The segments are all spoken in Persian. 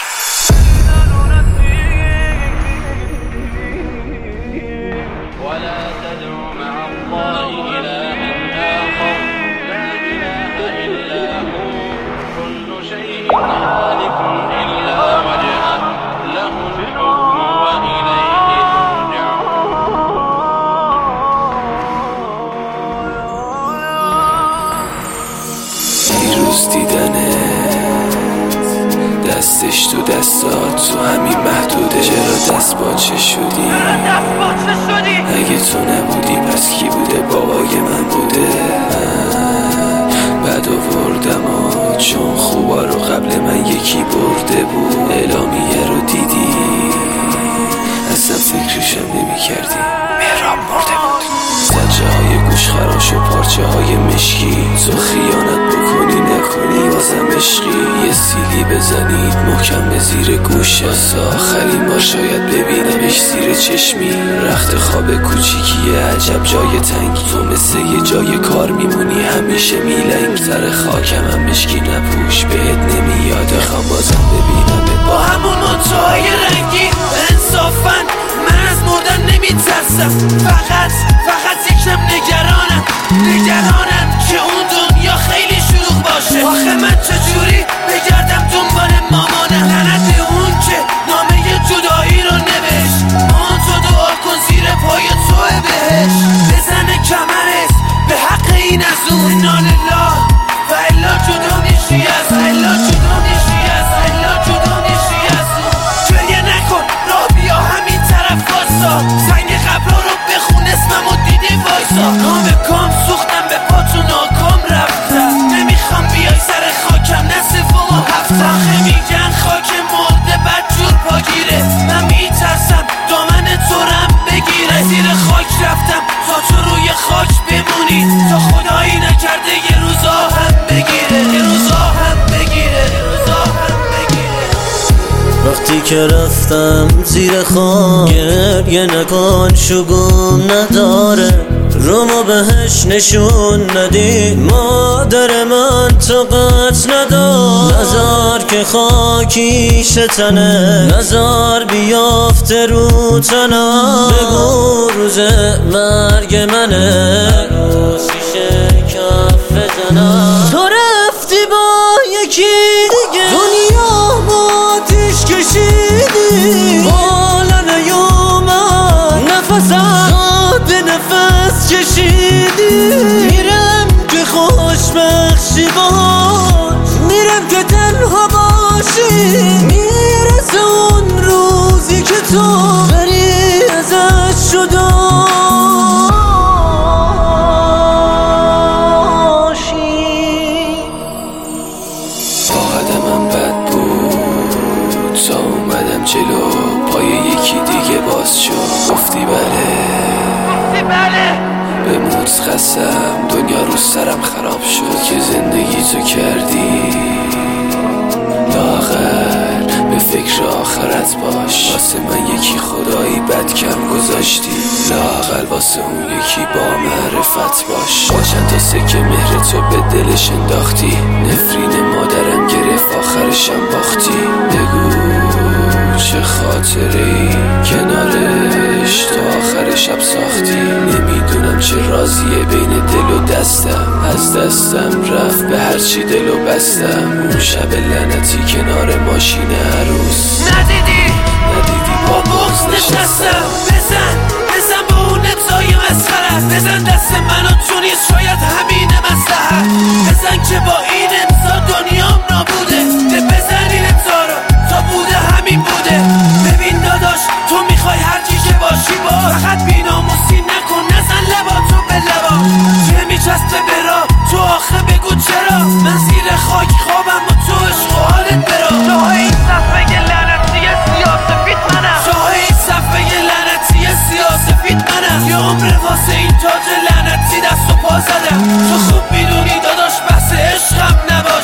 دستش تو دستات تو همین محدوده. چرا دست باچه شدی؟ اگه تو نبودی پس کی بوده؟ بابای من بوده. بد آوردم چون خوبا رو قبل من یکی برده بود. اعلامیه رو دیدی اصلا فکرشم نمی کردی. مهراب مرده بود. زجه های گوش خراش و پارچه های مشکی. تو خیانت بکنی نکنی بازم عشقی. یه سیلی بزنید محکم به زیر گوشه. آخرین بار شاید ببینمش زیر چشمی. رخت خواب کوچیکیه عجب جای تنگی. تو مثل یه جای کار میمونی همیشه میلنگ. سر خاکم هم مشکی نپوش بهت نمیاد. خواهم بازم ببینم با همون منتهای رنگی. انصافاً من از مردن نمیترسم. فقط یکم نگرانم که اون دنیا خیلی شلوغ باشه. آخه من چجوری بگردم دنبال مامانم؟ لعنت اون که نامه جدایی رو نوشت. مان تو دعا کن زیر پای توه بهش. بزنه کمرت به حق این از اون. نالله و الا جدا میشی از اون. گریه نکن راه بیا همین طرف واسا. سنگ قبرا رو بخون اسممو دیدی وایسا. کام سوختم به پاتو ناکام رفتم. نمیخوام بیای سر خاکم نه سوم و هفتم. آخه میگن خاک مرده بدجور پاگیره. من میترسم دامن تو رم بگیره. زیر خاک رفتم تا تو روی خاک بمونی. تا خدایی نکرده یه روزا هم بگیره. وقتی که رفتم زیر خاک گریه نکن شگون نداره. رومو بهش نشون ندی مادر من طاقت ندار. نزار که خاکیش تنه نزار بیافته رو تنم. بگو روز مرگ منه شیشه کف بزنم. تو رفتی با یکی دیگه دنیا با آتیش کشیدی. بالا نیومد نفسم به نفس کشیدی. میرم که خوشبخشی باش. میرم که تنها باشی. میرسه اون روزی که تو بری ازش جدا جلو پای یکی دیگه باز شد. گفتی بله به موت خستم دنیا رو سرم خراب شد. که زندگی تو کردی لااقل به فکر آخرت باش. واسه من یکی خدایی بد کم گذاشتی. لااقل واسه اون یکی با معرفت باش. با چند تا سکه مهر تو به دلش انداختی. نفرین مادرم گرفت آخرشم باختی. بگو چه خاطری کنارش تا آخر شب ساختی. نمیدونم چه رازیه بین دل و دستم. از دستم رفت به هرچی دل و بستم. اون شب لعنتی کنار ماشین عروس. ندیدی با بغض نشستم. بزن با اون امضای مسخرت. بزن دست منو تو نیست شاید همین مصلحت. بزن که با این امضا دنیام نابوده. بزن این امضا رو تا بوده همین بوده. ببین داداش تو میخوای هرچی که باشی باش. فقط بی‌ناموسی نکن نزن لباتو به لبا. چه میچسبه برا تو آخه بگو چرا. من زیر خاک خوابم و تو عشق و حالت برا. جاهای این صفحه لعنتی سیاسفید منم. یه عمر واسه این تاج لعنتی دست و پا زدم. تو خوب میدونی داداش بحث عشقم نبا.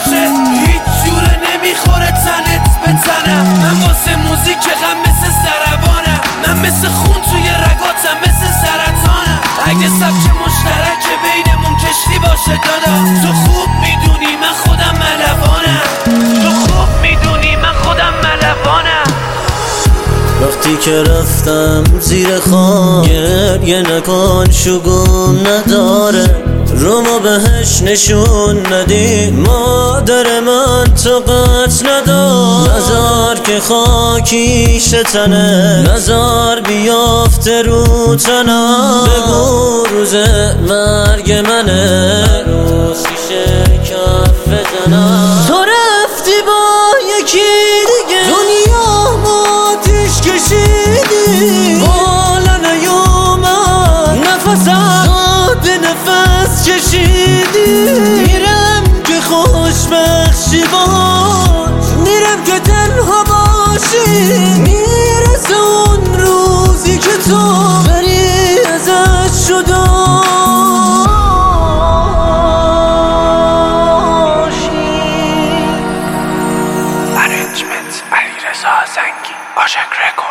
وقتی که رفتم زیر خاک گریه نکن شگون نداره رومو بهش نشون ندی مادر من طاقت ندار نزار که خاکیش تنه نزار بیافته رو تنم بگو روز مرگ منه عروسیشه کف بزنم تو رفتی با یکی دیگه دنیا آتیش کشیدی بالا نیومد نفسم داد نفس کشیدی میرم که خوشبخشی باش میرم که تنها باشی میرسه اون روزی که تو بری ازش جدا Arrangement علیرضا زنگی عاشق رکورد